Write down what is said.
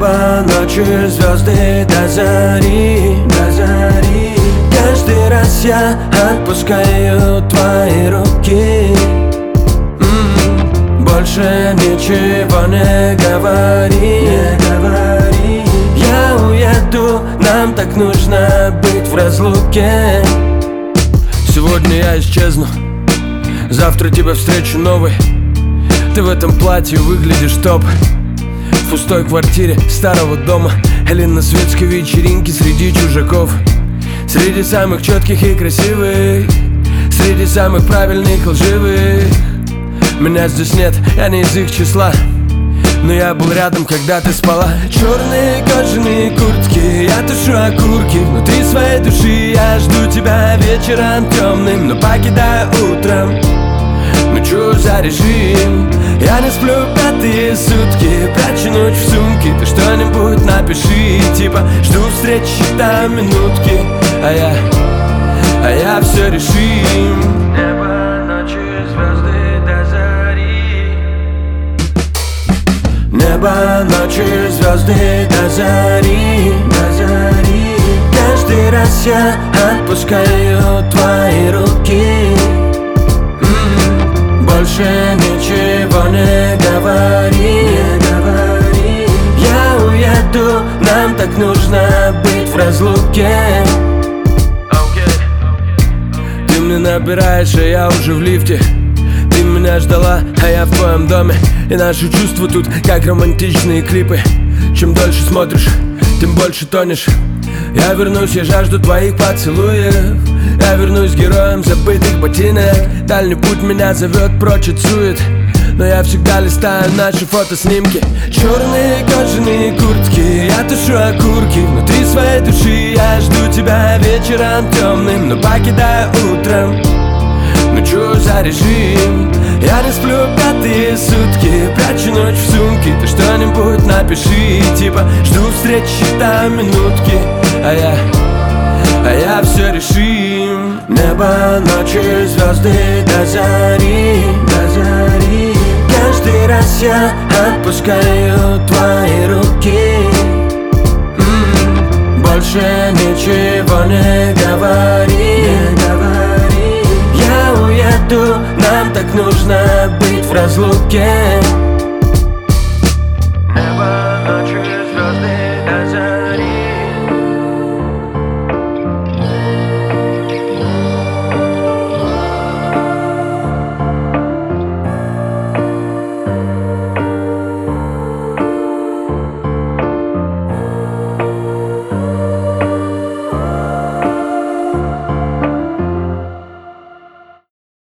Небо, ночи, звезды до зари, до зари. Каждый раз я отпускаю твои руки. Больше ничего не говори, не говори. Я уеду, нам так нужно быть в разлуке. Сегодня я исчезну, завтра тебя встречу новой. Ты в этом платье выглядишь топ. В пустой квартире старого дома или на светской вечеринке среди чужаков. Среди самых четких и красивых, среди самых правильных и лживых. Меня здесь нет, я не из их числа, но я был рядом, когда ты спала. Черные кожаные куртки, я тушу окурки внутри своей души. Я жду тебя вечером темным, но покидаю утром. Ну чё за режим? Я не сплю пятые сутки, прячу ночь в сумке. Ты что-нибудь напиши, типа жду встречи до минутки. А я все решим. Небо, ночи, звезды до зари. Небо, ночи, звезды до зари, до зари. Каждый раз я отпускаю твои руки. Больше ничего не говори, не говори. Я уеду, нам так нужно быть в разлуке. Ты мне набираешь, а я уже в лифте. Ты меня ждала, а я в твоем доме. И наши чувства тут как романтичные клипы. Чем дольше смотришь, тем больше тонешь. Я вернусь, я жажду твоих поцелуев. Я вернусь героем забытых ботинок. Дальний путь меня зовет прочь от сует, но я всегда листаю наши фотоснимки. Черные кожаные куртки, я тушу окурки внутри своей души. Я жду тебя вечером темным, но покидаю утром. Ну чё за режим? Я не сплю пятые сутки, прячу ночь в сумке. Ты что-нибудь напиши, типа жду встречи до минутки. А я все решим. Небо, ночи, звезды до зари, до зари. Каждый раз я отпускаю твои руки. Больше ничего не говори, не говори. Я уеду, нам так нужно быть в разлуке.